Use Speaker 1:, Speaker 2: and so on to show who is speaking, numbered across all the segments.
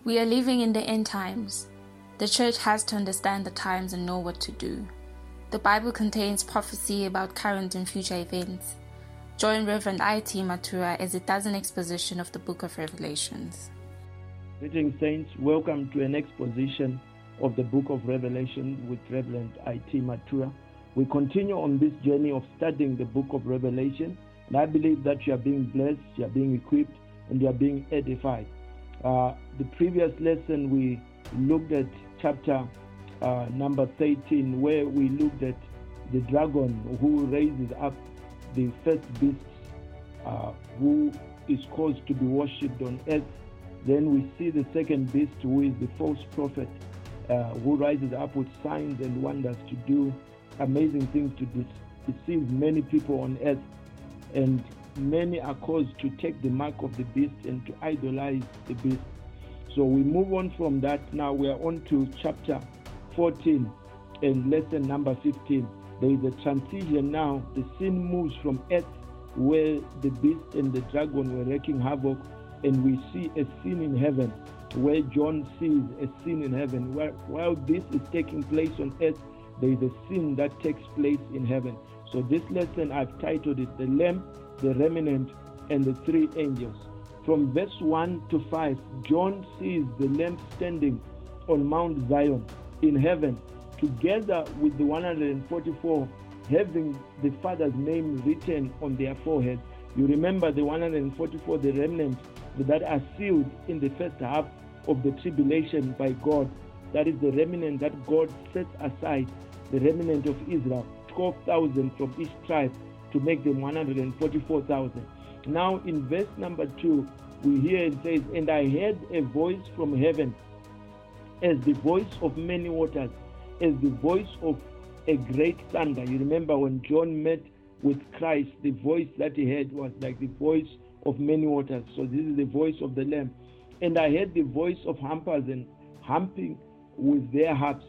Speaker 1: We are living in the end times. The church has to understand the times and know what to do. The Bible contains prophecy about current and future events. Join Reverend I.T. Matura as it does an exposition of the book of Revelations.
Speaker 2: Greetings, saints. Welcome to an exposition of the book of Revelation with Reverend I.T. Matura. We continue on this journey of studying the book of Revelation, and I believe that you are being blessed, you are being equipped, and you are being edified. The previous lesson we looked at chapter number 13, where we looked at the dragon who raises up the first beast, who is caused to be worshipped on earth. Then we see the second beast, who is the false prophet, who rises up with signs and wonders to do amazing things to deceive many people on earth. And many are caused to take the mark of the beast and to idolize the beast. So we move on from that. Now we are on to chapter 14 and lesson number 15. There is a transition now. The scene moves from earth, where the beast and the dragon were wreaking havoc, and we see a scene in heaven, where John sees a scene in heaven. While this is taking place on earth, there is a scene that takes place in heaven. So this lesson I've titled it, The Lamb, the Remnant, and the Three Angels. From verse 1 to 5, John sees the Lamb standing on Mount Zion in heaven, together with the 144 having the Father's name written on their foreheads. You remember the 144, the remnant that are sealed in the first half of the tribulation by God. That is the remnant that God sets aside, the remnant of Israel, 12,000 from each tribe, to make them 144,000. Now in verse number 2, we hear it says, "And I heard a voice from heaven, as the voice of many waters, as the voice of a great thunder." You remember when John met with Christ, the voice that he heard was like the voice of many waters. So this is the voice of the Lamb. "And I heard the voice of harpers and harping with their harps.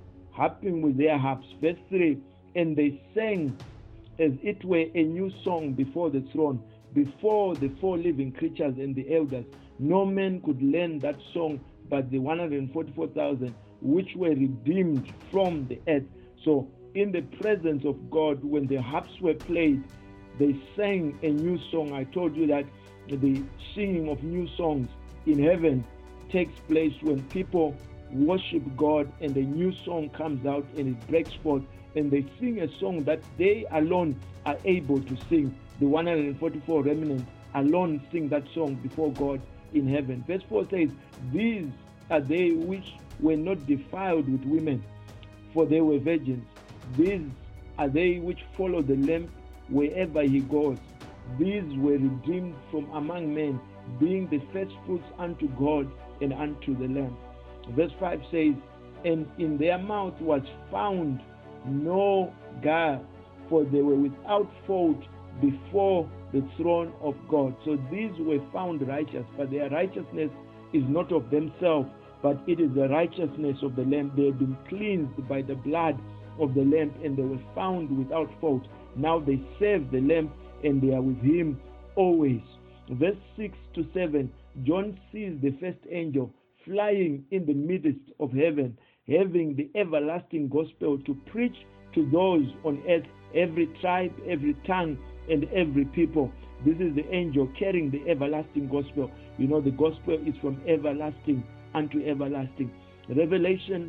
Speaker 2: Verse 3, "And they sang as it were a new song before the throne, before the four living creatures and the elders. No man could learn that song but the 144,000 which were redeemed from the earth." So in the presence of God, when the harps were played, they sang a new song. I told you that the singing of new songs in heaven takes place when people worship God and a new song comes out and it breaks forth, and they sing a song that they alone are able to sing. The 144 remnant alone sing that song before God in heaven. Verse 4 says, "These are they which were not defiled with women, for they were virgins. These are they which follow the Lamb wherever he goes. These were redeemed from among men, being the firstfruits unto God and unto the Lamb." Verse 5 says, "And in their mouth was found no guile, for they were without fault before the throne of God." So these were found righteous, but their righteousness is not of themselves, but it is the righteousness of the Lamb. They have been cleansed by the blood of the Lamb, and they were found without fault. Now they serve the Lamb, and they are with him always. Verse 6 to 7, John sees the first angel flying in the midst of heaven, having the everlasting gospel to preach to those on earth, every tribe, every tongue, and every people. This is the angel carrying the everlasting gospel. You know, the gospel is from everlasting unto everlasting. Revelation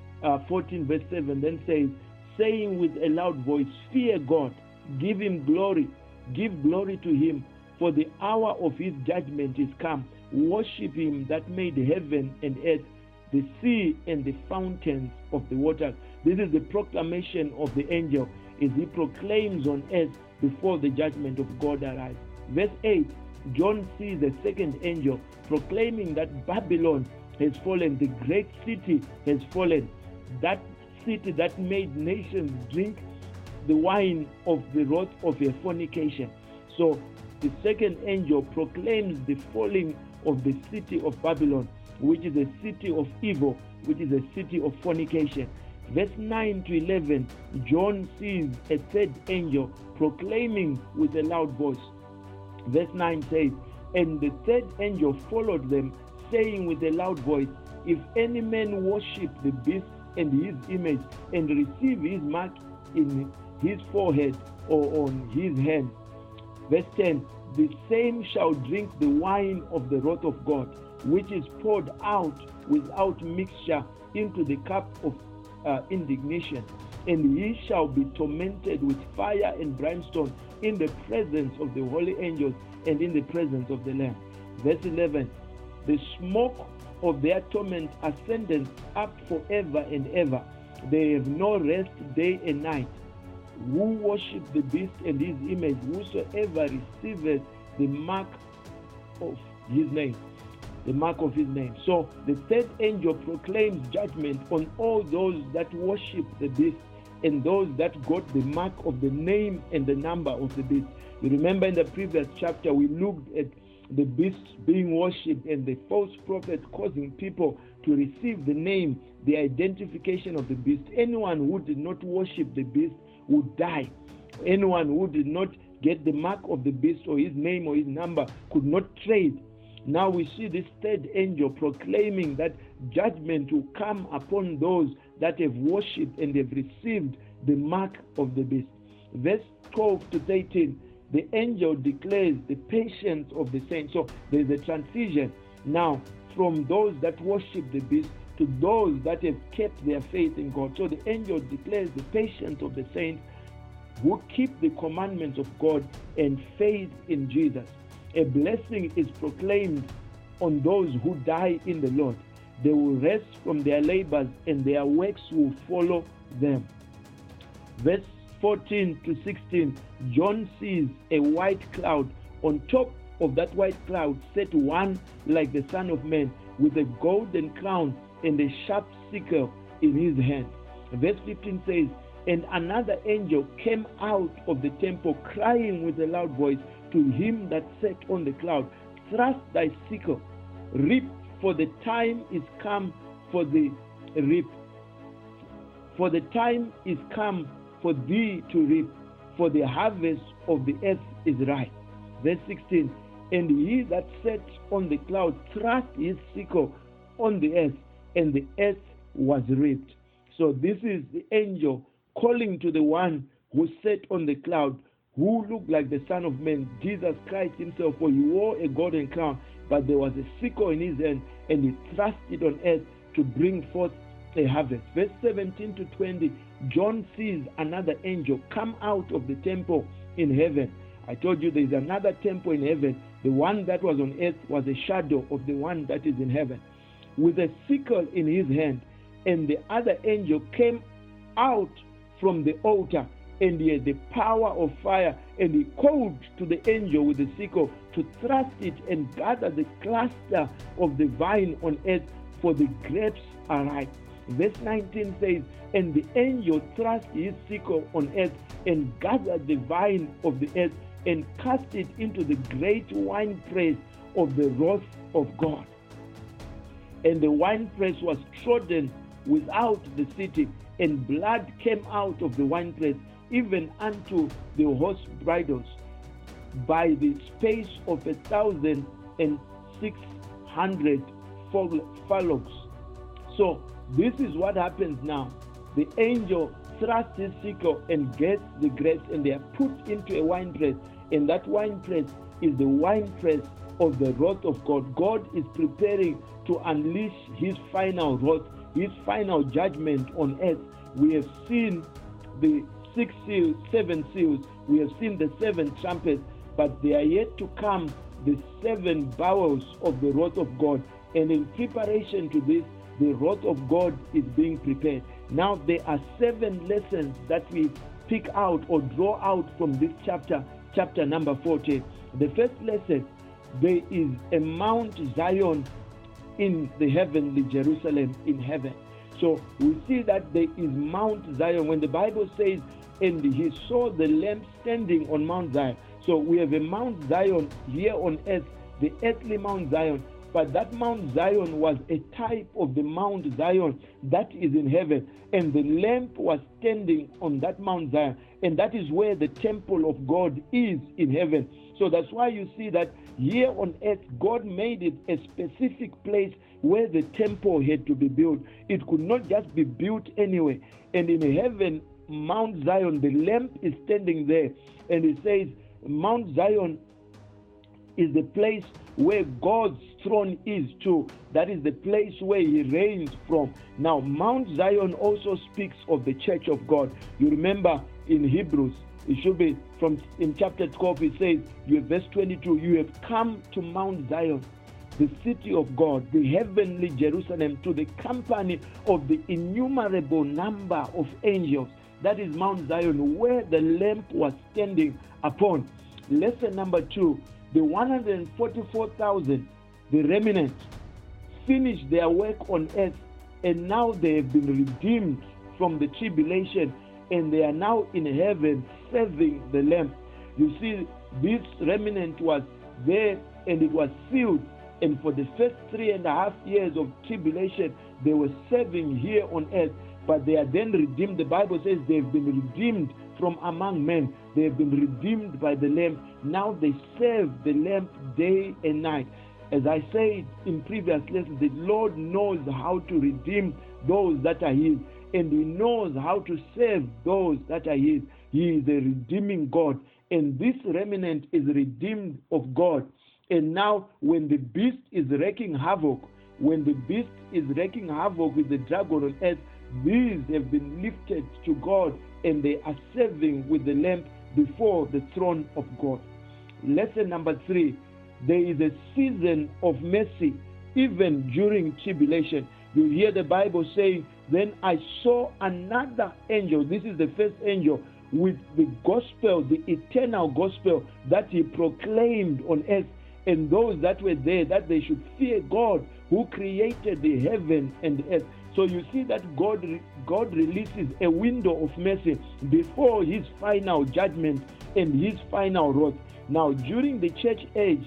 Speaker 2: 14 verse 7 then says, "Saying with a loud voice, Fear God, give him glory, give glory to him, for the hour of his judgment is come. Worship him that made heaven and earth, the sea and the fountains of the waters." This is the proclamation of the angel as he proclaims on earth before the judgment of God arrives. Verse 8, John sees the second angel proclaiming that Babylon has fallen, the great city has fallen, that city that made nations drink the wine of the wrath of her fornication. So the second angel proclaims the falling of the city of Babylon, which is a city of evil, which is a city of fornication. Verse 9 to 11, John sees a third angel proclaiming with a loud voice. Verse 9 says, "And the third angel followed them, saying with a loud voice, if any man worship the beast and his image and receive his mark in his forehead or on his hand. Verse 10, the same shall drink the wine of the wrath of God, which is poured out without mixture into the cup of indignation. And he shall be tormented with fire and brimstone in the presence of the holy angels and in the presence of the Lamb. Verse 11, the smoke of their torment ascendeth up forever and ever. They have no rest day and night. Who worship the beast and his image, whosoever receiveth the mark of his name. The mark of his name. So the third angel proclaims judgment on all those that worship the beast and those that got the mark of the name and the number of the beast. You remember in the previous chapter we looked at the beast being worshipped and the false prophet causing people to receive the name, the identification of the beast. Anyone who did not worship the beast would die. Anyone who did not get the mark of the beast or his name or his number could not trade. Now we see this third angel proclaiming that judgment will come upon those that have worshipped and have received the mark of the beast. Verse 12 to 13, the angel declares the patience of the saints. So there is a transition now from those that worship the beast to those that have kept their faith in God. So the angel declares the patience of the saints who keep the commandments of God and faith in Jesus. A blessing is proclaimed on those who die in the Lord. They will rest from their labors and their works will follow them. Verse 14 to 16, John sees a white cloud. On top of that white cloud sat one like the Son of Man with a golden crown and a sharp sickle in his hand. Verse 15 says, and another angel came out of the temple crying with a loud voice to him that sat on the cloud, thrust thy sickle, reap, for the time is come for the reap. For the time is come for thee to reap, for the harvest of the earth is ripe. Verse 16, and he that sat on the cloud thrust his sickle on the earth, and the earth was reaped. So this is the angel calling to the one who sat on the cloud, who looked like the Son of Man, Jesus Christ himself, for he wore a golden crown, but there was a sickle in his hand, and he thrust it on earth to bring forth a harvest. Verse 17 to 20, John sees another angel come out of the temple in heaven. I told you there is another temple in heaven. The one that was on earth was a shadow of the one that is in heaven, with a sickle in his hand. And the other angel came out from the altar, and he had the power of fire, and he called to the angel with the sickle to thrust it and gather the cluster of the vine on earth, for the grapes are ripe. Verse 19 says, and the angel thrust his sickle on earth and gathered the vine of the earth and cast it into the great winepress of the wrath of God. And the winepress was trodden without the city, and blood came out of the winepress, even unto the horse bridles, by the space of 1,600 furlongs. So this is what happens now. The angel thrusts his sickle and gets the grapes, and they are put into a winepress, and that winepress is the winepress of the wrath of God. God is preparing to unleash his final wrath, his final judgment on earth. We have seen the 6 seals, 7 seals. We have seen the 7 trumpets, but they are yet to come the 7 bowls of the wrath of God. And in preparation to this, the wrath of God is being prepared. Now there are 7 lessons that we pick out or draw out from this chapter number 14. The first lesson, there is a Mount Zion in the heavenly Jerusalem in heaven. So we see that there is Mount Zion. When the Bible says, and he saw the Lamb standing on Mount Zion. So we have a Mount Zion here on earth, the earthly Mount Zion. But that Mount Zion was a type of the Mount Zion that is in heaven. And the Lamb was standing on that Mount Zion. and that is where the temple of God is in heaven. So that's why you see that here on earth, God made it a specific place where the temple had to be built. It could not just be built anyway. And in heaven, Mount Zion, the lamp is standing there, and it says Mount Zion is the place where God's throne is too. That is the place where he reigns from. Now, Mount Zion also speaks of the church of God. You remember in Hebrews, it should be in chapter 12, it says, verse 22, you have come to Mount Zion, the city of God, the heavenly Jerusalem, to the company of the innumerable number of angels. That is Mount Zion, where the lamp was standing upon. Lesson number 2, the 144,000, the remnant, finished their work on earth, and now they have been redeemed from the tribulation, and they are now in heaven serving the Lamb. You see, this remnant was there, and it was sealed, and for the first 3.5 years of tribulation, they were serving here on earth, but they are then redeemed. The Bible says they have been redeemed from among men. They have been redeemed by the Lamb. Now they serve the Lamb day and night. As I said in previous lessons, the Lord knows how to redeem those that are his, and he knows how to save those that are his. He is a redeeming God, and this remnant is redeemed of God. And now when the beast is wreaking havoc, with the dragon on earth, these have been lifted to God, and they are serving with the Lamb before the throne of God. Lesson number 3, there is a season of mercy even during tribulation. You hear the Bible saying, then I saw another angel, this is the first angel, with the gospel, the eternal gospel that he proclaimed on earth, and those that were there, that they should fear God who created the heaven and the earth. So you see that God releases a window of mercy before his final judgment and his final wrath. Now, during the church age,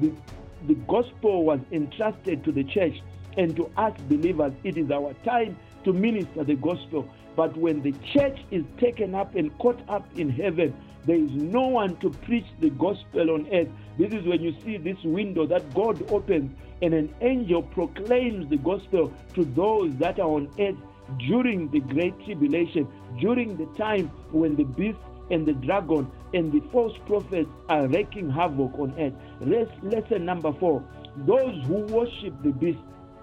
Speaker 2: the gospel was entrusted to the church, and to us believers, it is our time to minister the gospel. But when the church is taken up and caught up in heaven, there is no one to preach the gospel on earth. This is when you see this window that God opens, and an angel proclaims the gospel to those that are on earth during the great tribulation, during the time when the beast and the dragon and the false prophets are wreaking havoc on earth. Lesson number 4, those who worship the beast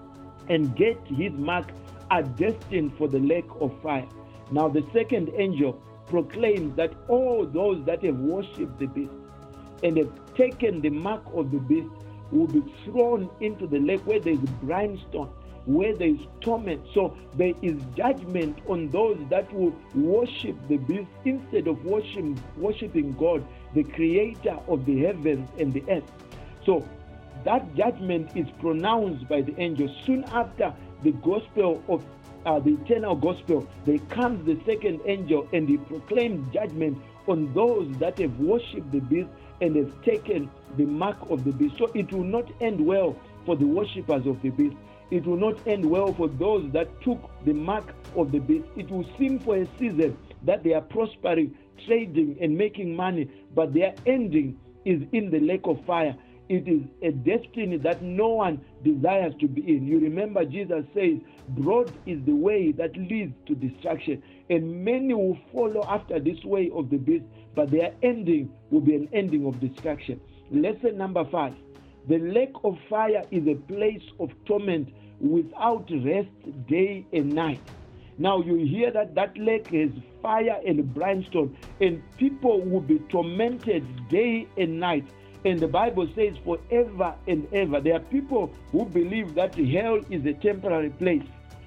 Speaker 2: and get his mark are destined for the lake of fire. Now the second angel proclaims that all those that have worshipped the beast and have taken the mark of the beast will be thrown into the lake where there is brimstone, where there is torment. So there is judgment on those that will worship the beast instead of worshiping God, the creator of the heavens and the earth. So that judgment is pronounced by the angel. Soon after the gospel of the eternal gospel, there comes the second angel, and he proclaims judgment on those that have worshipped the beast and have taken the mark of the beast. So it will not end well for the worshippers of the beast. It will not end well for those that took the mark of the beast. It will seem for a season that they are prospering, trading and making money, but their ending is in the lake of fire. It is a destiny that no one desires to be in. You remember Jesus says, broad is the way that leads to destruction, and many will follow after this way of the beast, but their ending will be an ending of destruction. Lesson number 5, the lake of fire is a place of torment without rest day and night. Now you hear that lake has fire and brimstone, and people will be tormented day and night. And the Bible says forever and ever. There are people who believe that hell is a temporary place.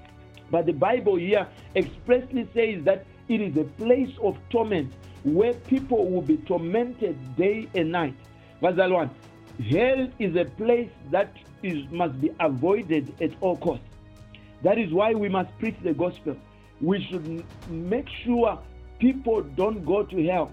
Speaker 2: But the Bible here expressly says that it is a place of torment where people will be tormented day and night. Verse 1, hell is a place that must be avoided at all costs. That is why we must preach the gospel. We should make sure people don't go to hell.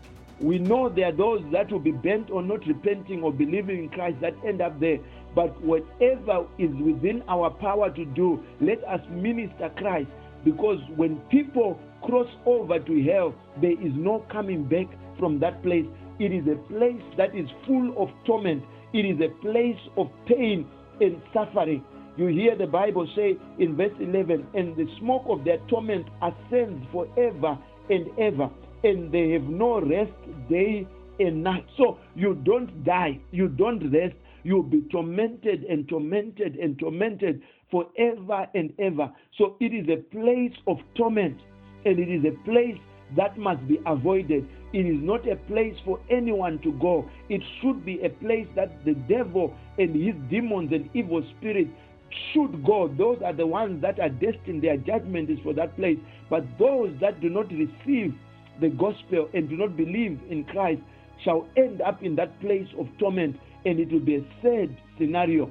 Speaker 2: We know there are those that will be bent on not repenting or believing in Christ that end up there. But whatever is within our power to do, let us minister Christ. because when people cross over to hell, there is no coming back from that place. It is a place that is full of torment. It is a place of pain and suffering. You hear the Bible say in verse 11, and the smoke of their torment ascends forever and ever, and they have no rest day and night. So you don't die, you don't rest, you'll be tormented and tormented and tormented forever and ever. So it is a place of torment, and it is a place that must be avoided. It is not a place for anyone to go. It should be a place that the devil and his demons and evil spirits should go. Those are the ones that are destined, their judgment is for that place. But those that do not receive the gospel and do not believe in Christ shall end up in that place of torment, and it will be a sad scenario.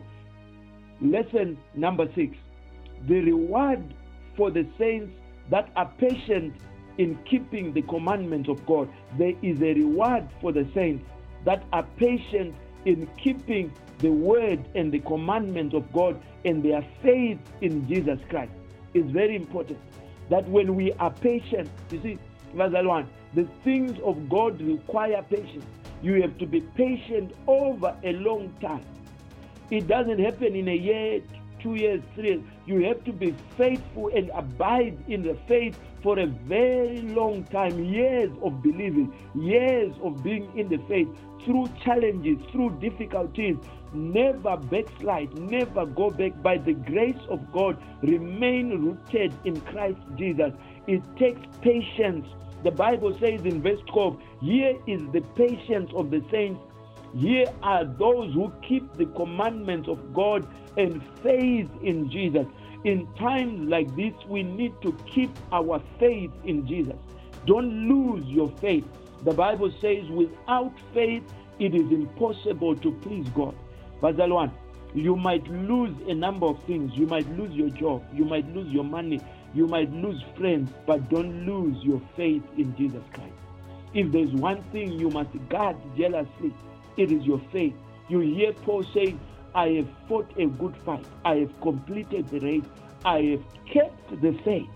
Speaker 2: Lesson number 6. The reward for the saints that are patient in keeping the commandments of God. There is a reward for the saints that are patient in keeping the word and the commandments of God, and their faith in Jesus Christ. It's very important that when we are patient, you see, verse 1, the things of God require patience. You have to be patient over a long time. It doesn't happen in a year, 2 years, 3 years. You have to be faithful and abide in the faith for a very long time, years of believing, years of being in the faith, through challenges, through difficulties. Never backslide, never go back. By the grace of God, remain rooted in Christ Jesus. It takes patience. The Bible says in verse 12, here is the patience of the saints. Here are those who keep the commandments of God and faith in Jesus. In times like this, we need to keep our faith in Jesus. Don't lose your faith. The Bible says without faith, it is impossible to please God. Verse 1, you might lose a number of things. You might lose your job. You might lose your money. You might lose friends, but don't lose your faith in Jesus Christ. If there's one thing you must guard jealously, it is your faith. You hear Paul saying, I have fought a good fight. I have completed the race. I have kept the faith.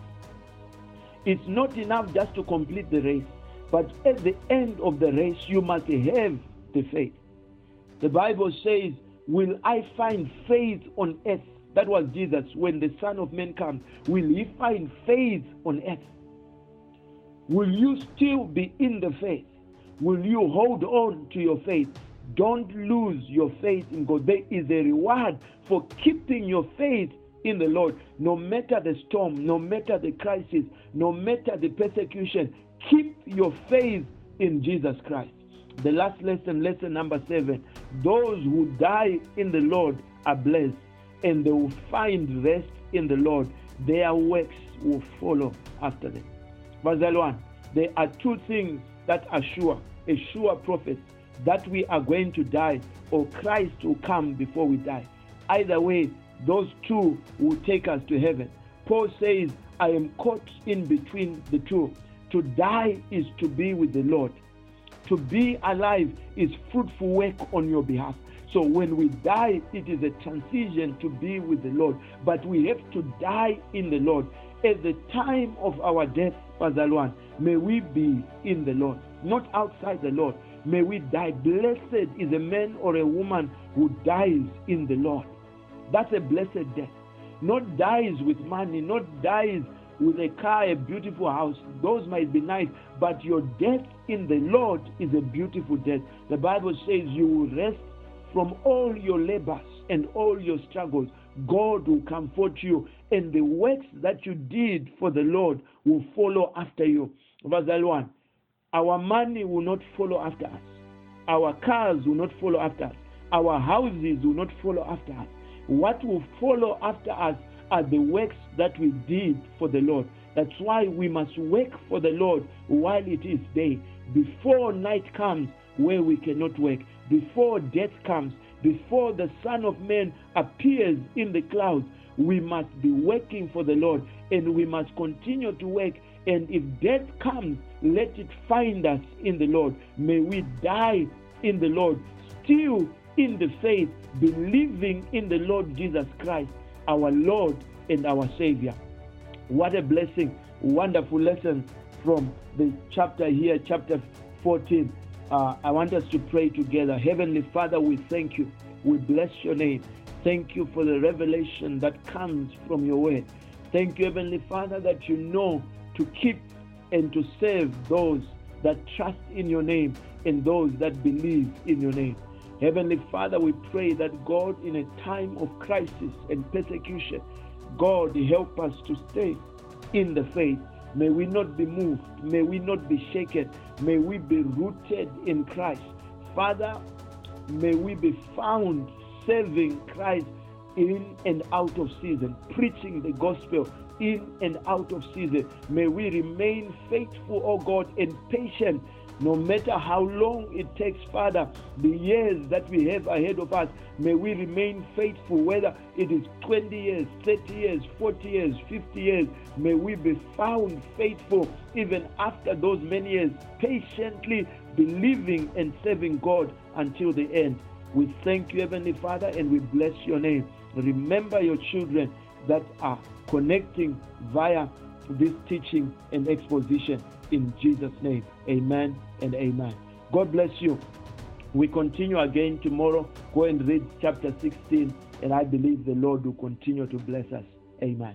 Speaker 2: It's not enough just to complete the race, but at the end of the race, you must have the faith. The Bible says, will I find faith on earth? That was Jesus. When the Son of Man comes, will he find faith on earth? Will you still be in the faith? Will you hold on to your faith? Don't lose your faith in God. There is a reward for keeping your faith in the Lord. No matter the storm, no matter the crisis, no matter the persecution, keep your faith in Jesus Christ. The last lesson, lesson number 7. Those who die in the Lord are blessed, and they will find rest in the Lord. Their works will follow after them. Verse 1. There are two things that are sure, a sure prophet, that we are going to die, or Christ will come before we die. Either way, those two will take us to heaven. Paul says, I am caught in between the two. To die is to be with the Lord. To be alive is fruitful work on your behalf. So when we die, it is a transition to be with the Lord. But we have to die in the Lord. At the time of our death, Pastor Luan, may we be in the Lord, not outside the Lord. May we die. Blessed is a man or a woman who dies in the Lord. That's a blessed death. Not dies with money, not dies with a car, a beautiful house. Those might be nice, but your death in the Lord is a beautiful death. The Bible says you will rest from all your labors and all your struggles. God will comfort you, and the works that you did for the Lord will follow after you. Verse 1. Our money will not follow after us. Our cars will not follow after us. Our houses will not follow after us. What will follow after us are the works that we did for the Lord. That's why we must work for the Lord while it is day, before night comes where we cannot work, before death comes, before the Son of Man appears in the clouds. We must be working for the Lord, and we must continue to work. And if death comes, let it find us in the Lord. May we die in the Lord, still in the faith, believing in the Lord Jesus Christ, our Lord and our Savior. What a blessing. Wonderful lesson from the chapter here, chapter 14. I want us to pray together. Heavenly Father, we thank you. We bless your name. Thank you for the revelation that comes from your word. Thank you, Heavenly Father, that you know to keep and to save those that trust in your name and those that believe in your name. Heavenly Father, we pray that God, in a time of crisis and persecution, God, help us to stay in the faith. May we not be moved. May we not be shaken. May we be rooted in Christ. Father, may we be found serving Christ in and out of season, preaching the gospel in and out of season. May we remain faithful, oh God, and patient, no matter how long it takes, Father, the years that we have ahead of us. May we remain faithful, whether it is 20 years, 30 years, 40 years, 50 years. May we be found faithful even after those many years, patiently believing and serving God until the end. We thank you, Heavenly Father, and we bless your name. Remember your children that are connecting via this teaching and exposition. In Jesus' name, amen and amen. God bless you. We continue again tomorrow. Go and read chapter 16, and I believe the Lord will continue to bless us. Amen.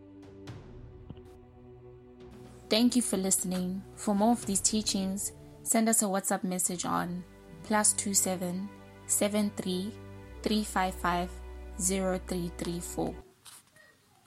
Speaker 1: Thank you for listening. For more of these teachings, send us a WhatsApp message on +27 73 355 0334.